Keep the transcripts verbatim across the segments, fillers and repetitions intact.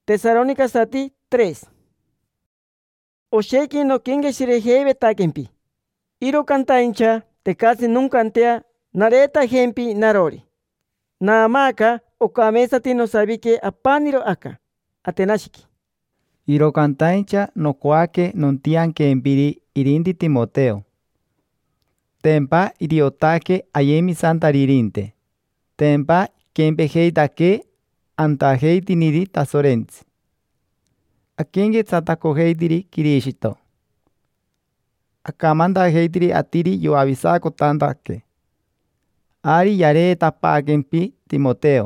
Tesalónica sati tres. Osheki no kingesire heibetakenpi. Iro kantaincha tekasi nuncantea nareta hempi narori. Naamaka okamesati no sabike apaniro aka. Atenashiki. Iro cantaincha no cuaque non tian que empiri irindi Timoteo. Tempa iriotake ayemi santa ririnte. Tempa kempeheitake antaheitiniri tasorenzi. Akenge tsatakoheitiri kirishito. Akamanda heitiri atiri yo avisako tandake. Ari yare tapakempi Timoteo.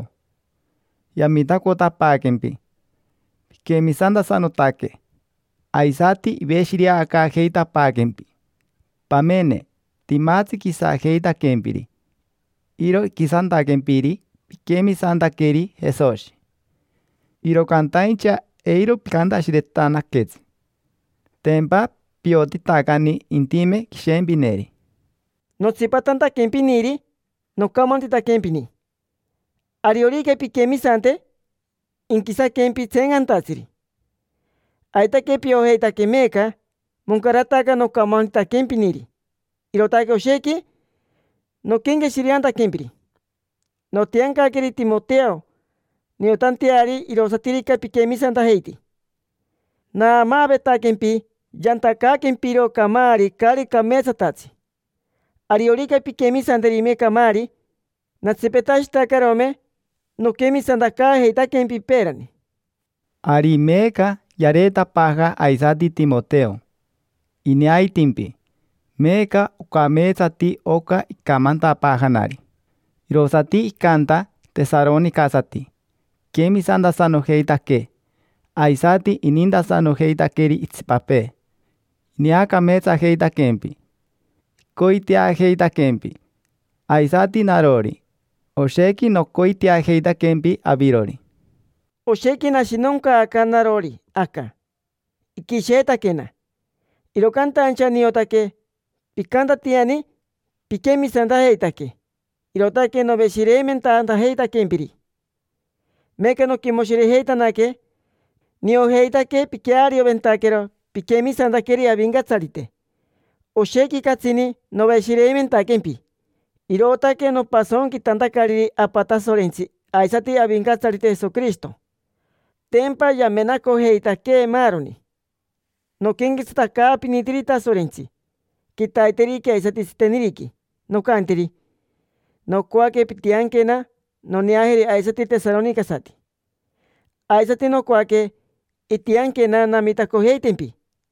Yamitako tapakempi. Kemisanda sanotake. Aisati ibeshiria aka heita pakempi. Pamene timatsi kisa heita kempiri. Iro kisanda kempiri. Kemisanda keri hesoshi. Iro kantaincha eiro pikanda shiretana ketsi. Tempa pioti takani intime kishembineri. No tsipatanta kempiniri. No kamantita kempini. Ariorike pikemisante. Inkisa kempi tsengantatsiri. Aita kepi oheita kemeka. Munkarataka no kamantita kempiniri. Irotake osheki. No kenge shirianta kempiri. No tianka keri Timoteo. Niotantiari irosatirika pikemisanta heiti. Na mabeta kempi. Yantaka kempiro kamari kari kamesatatsi. Ariorika pikemisanta rime kamari. Natsipetashita karome. No kemisanta ka heita kempi perani. Ari meka yareta paja aisati Timoteo. Ineai timpi. Meka ukamesati oka ikamanta pajanari. Irosati ikanta Tesalónica sati. Kemisanda sano heita ke. Aisati ininda sano heita keri itsipape. Niaka mesa heita kempi. Koitia heita kempi. Aisati narori. Osheki no koitia heita kempi abirori. Osheki nashinonka aka narori aka. Ikisheta kena. Irokanta ancha niotake. Pikanta tiani. Pikemisanda heitake. Irotake no beshireimenta anta heita kempiri. Meka no kimoshire heitanake. Nio heitake pikeario ventakero. Pikemisanda keri abingatsarite. Osheki katsini no beshireimenta kempi. Irotake no pason kitantakariri apata sorensi. Aisati abingatsarite Jesucristo. Tempa yamenako heitake maroni. No kengisataka pinitirita sorensi. Kitaiteriki aisati siteniriki. No kantiri. No kuake pitiankena. No niaheri aisati Tesalónica sati. Aisati no kuake itiankena namitako heitempi.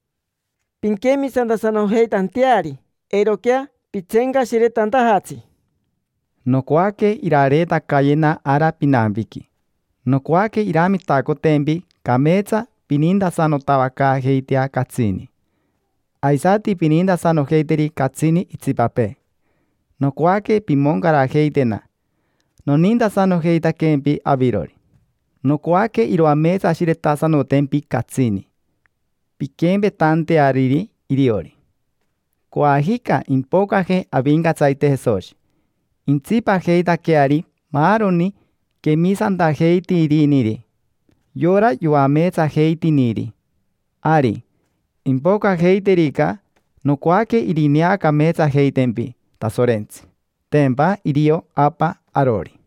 Pinkemi sanda sano heitantiari. Erokea pitsenga shire tanta hatsi. No kuake irareta kayena ara pinambiki. No kuake iramitako tembi kametsa pininda sano tabaka heitia katsini. Aisati pininda sano heiteri katsini itsipape. No kuake pimongara heitena. No ninda sano heita kempi abirori. No kuake iroamesa shireta sano tempi katsini. Pikembe tante ariri iriori. Kuahika impokaje abingatsaite Jesoshi. Intsipa heita keari maroni kemisanta heiti iriniri. Yora yuamesa heiti niri. Ari. Impoka heiterika no kuake irineaka mesa heitempi tasorenzi. Tempa irio apa arori.